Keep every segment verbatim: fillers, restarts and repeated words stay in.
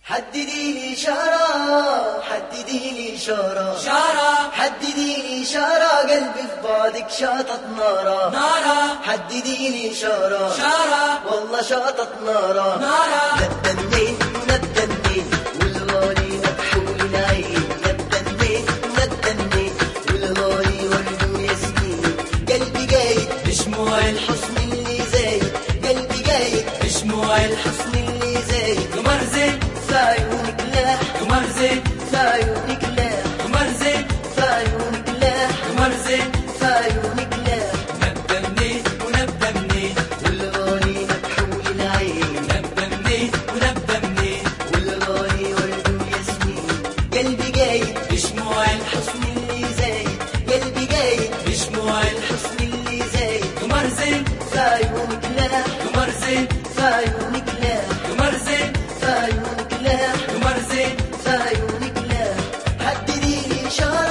حددي لي إشارة، حددي لي إشارة، شارة حددي لي إشارة، قلبي في بعدك شاطت نارة، نارة حددي لي إشارة، شارة والله شاطت نارة، نارة نبدا منين نبدا منين والغالي مكحول العين، نبدا منين نبدا منين والغالي ورد وياسمين، قلبي جايد بشموع الحسن اللي زايد، قلبي جايد بشموع الحسن اللي زايد، قمر زين في عيونك لاح، قمر زين في عيونك لاح، قمر زين في عيونك لاح، قمر زين في عيونك لاح، نبدا منين ونبدا منين والغالي مكحول العين، نبدا منين ونبدا منين والغالي ورد وياسمين، قلبي جايد بشموع الحسن اللي زايد، قلبي جايد بشموع الحسن اللي زايد، قمر زين في عيونك لاح، قمر زين في عيونك لاح، قمر زين في عيونك لاح، قمر زين في عيونك لاح، حددي لي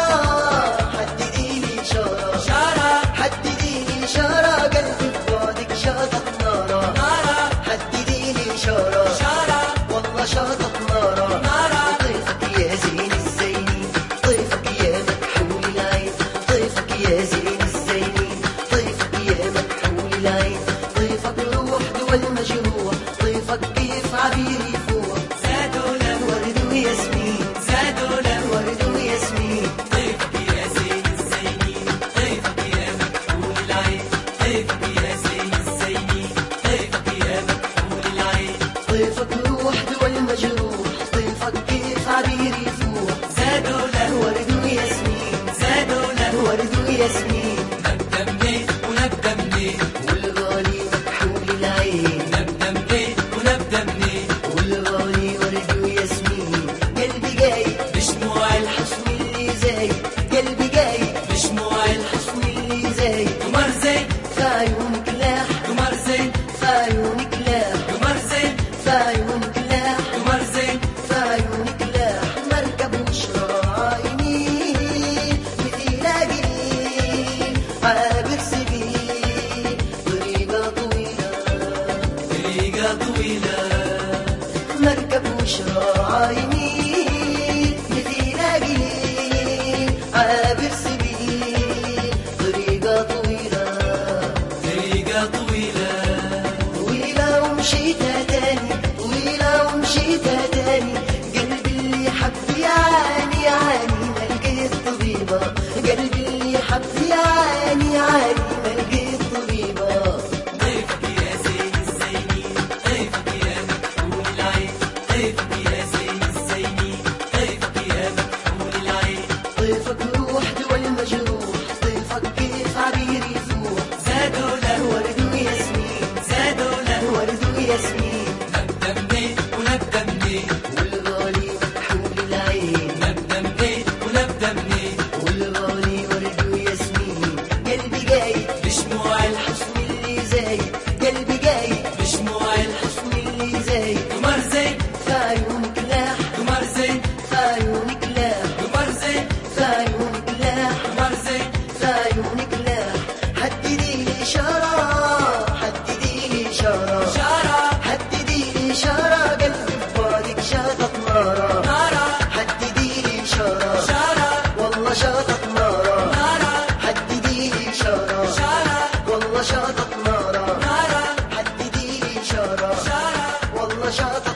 إشارة، حددي لي إشارة، شارة حددي لي إشارة، قلبي في بعدك شاطت نارة، نارة حددي لي إشارة، شارة والله شاطت نارة، نارة طيفك يا زين الزينين، طيفك يا مكحول العين، طيفك يا زين الزينين، طيفك يا مكحول العين، طيفك روح دول مجروح، طيفك كيف عبير يفوح، زادوا له ورد وياسمين، زادوا له ورد وياسمين، طيفك يا زين الزينين طيفك يا مكحول العين طيفك يا زين الزينين طيفك يا مكحول العين طيفك روح دول مجروح، طيفك كيف عبير يفوح، زادوا له ورد وياسمين، زادوا له ورد وياسمين، نبدا منين ونبدا منين والغالي مكحول العين، نبدا منين ونبدا منين والغالي ورد وياسمين، قلبي جايد بشموع الحسن اللي زايد، قلبي جايد بشموع الحسن اللي زايد، قمر زين في عيونك لاح، قمر زين في عيونك لاح، قمر زين في عيونك لاح، قمر زين في عيونك لاح، مركب وشرايني مثل لاقي عابر سبيل، طريقة طويلة طريقة طويلة مركب وشرايني مثل لاقي عابر سبيل، طريقة طويلة طريقة طويلة طويلة ومشيتها تاني، طويلة ومشيتها تاني، قلبي اللي حب يعاني يعاني ما لقيت طبيبة، قلبي اللي حب يعاني يعاني ما لقيت طبيبة، طيفك يا زين الزينين طيفك يا مكحول العين طيفك يا زين الزينين طيفك يا مكحول العين طيفك روح دول مجروح، طيفك كيف عبير يفوح، زادوا له ورد وياسمين، زادوا له ورد وياسمين، نبدا منين ونبدا منين والغالي مكحول العين، نبدا منين ونبدا منين والغالي ورد وياسمين، قلبي جايد بشموع الحسن اللي زايد، قلبي جايد بشموع الحسن اللي زايد، قمر زين في عيونك لاح، قمر زين في عيونك لاح، قمر زين في عيونك لاح، قمر زين في عيونك لاح، حددي لي إشارة، حددي لي إشارة، شارة حددي لي إشارة، قلبي في بعدك شاطت نارة، نارة حددي لي إشارة، شارة والله شاطت نارة، نارة حددي لي إشارة، شارة والله شاطت نارة، نارة حددي لي إشارة، شارة والله شاطت